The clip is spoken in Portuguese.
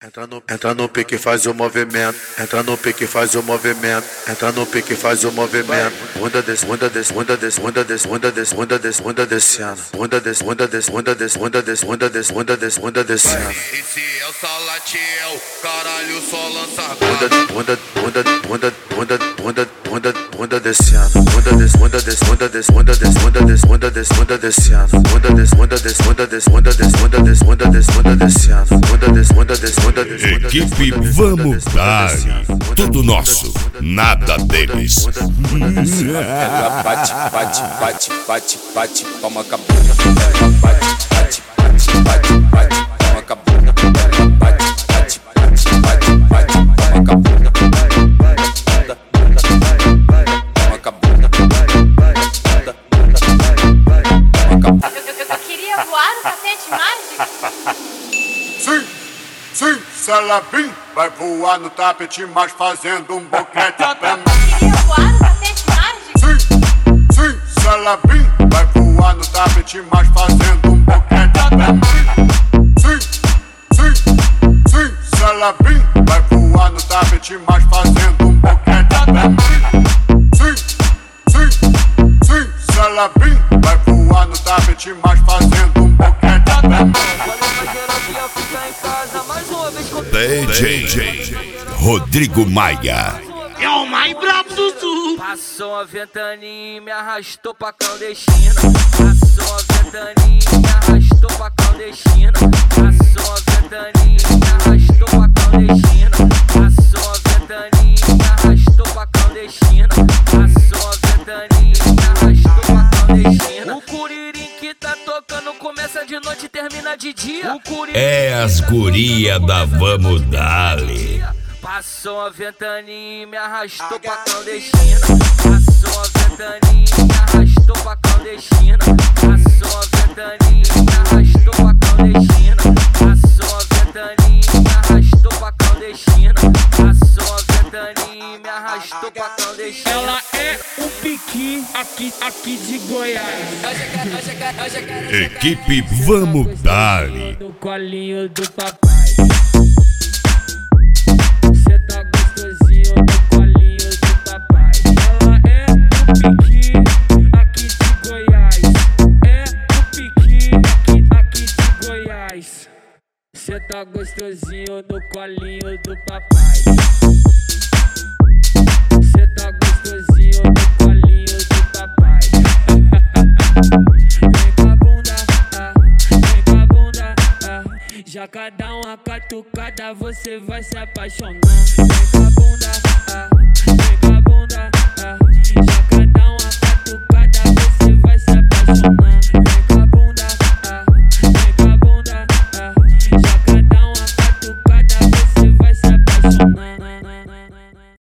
Entra no pique, faz o movimento. Entra no pique, faz o movimento. Entra no pique, faz o movimento. Bunda desce, bunda desce, bunda desce, bunda desce, bunda desce, bunda desce, bunda descendo. Bunda desce, bunda desce, bunda desce, bunda desce, bunda desce, bunda desce, bunda descendo. Esse é o Salatiel, caralho, só lança Bunda descendo. Bunda desce, bunda desce, bunda desce, bunda desce, bunda desce, bunda desce, bunda descendo. Bunda desce, bunda desce, bunda desce, bunda desce, bunda desce, bunda desce, bunda descendo. Bunda desce, bunda desce, bunda desce. Equipe Vamos Dar, tudo nosso, nada deles. Bate, bate, bate, bate, bate, toma com a bunda. Bate, bate, bate, bate, bate, toma com a bunda. Bate, bate, bate, bate, bate, toma com a bunda. Toma com a bunda. Eu queria voar no tapete mágico. Sim, sim, se ela vir, vai voar no tapete mágico fazendo um boquete pra mim. Eu queria voar no tapete mágico. Sim, sim, se ela vir, vai voar no tapete mágico fazendo um boquete pra mim. Sim, sim, sim, se ela vir, vai voar no tapete mágico fazendo um boquete pra mim. Sim, sim, sim, se ela vir, vai voar no tapete mágico fazendo um boquete pra mim. DJ Rodrigo Maia. É o mais brabo do sul. Passou a ventania e me arrastou pra clandestina. Passou a ventania e me arrastou pra clandestina. Passou a ventania e me arrastou pra clandestina. Passou a ventania e me arrastou pra clandestina. Passou a ventania e me arrastou pra clandestina. O curirim que tá tocando começa de noite e termina de dia. É as guria da Vamos Dali. Passou a ventania e me arrastou pra clandestina. Passou a ventania e me arrastou pra clandestina. Passou a ventania e me arrastou pra clandestina. Passou a ventania e me arrastou pra clandestina. Passou a ventania e me arrastou pra clandestina. Ela é o piqui aqui de Goiás. Equipe Vamos Dali. No colinho do papai. Cê tá gostosinho no colinho do papai. Ela é o piqui aqui de Goiás. É o piqui aqui de Goiás. Cê tá gostosinho no colinho do papai. Cê tá gostosinho no colinho do papai. Vem com a bunda, vem com a bunda, já cada uma catucada você vai se apaixonar. Vem com a bunda, vem com a bunda, já cada uma catucada você vai se apaixonar.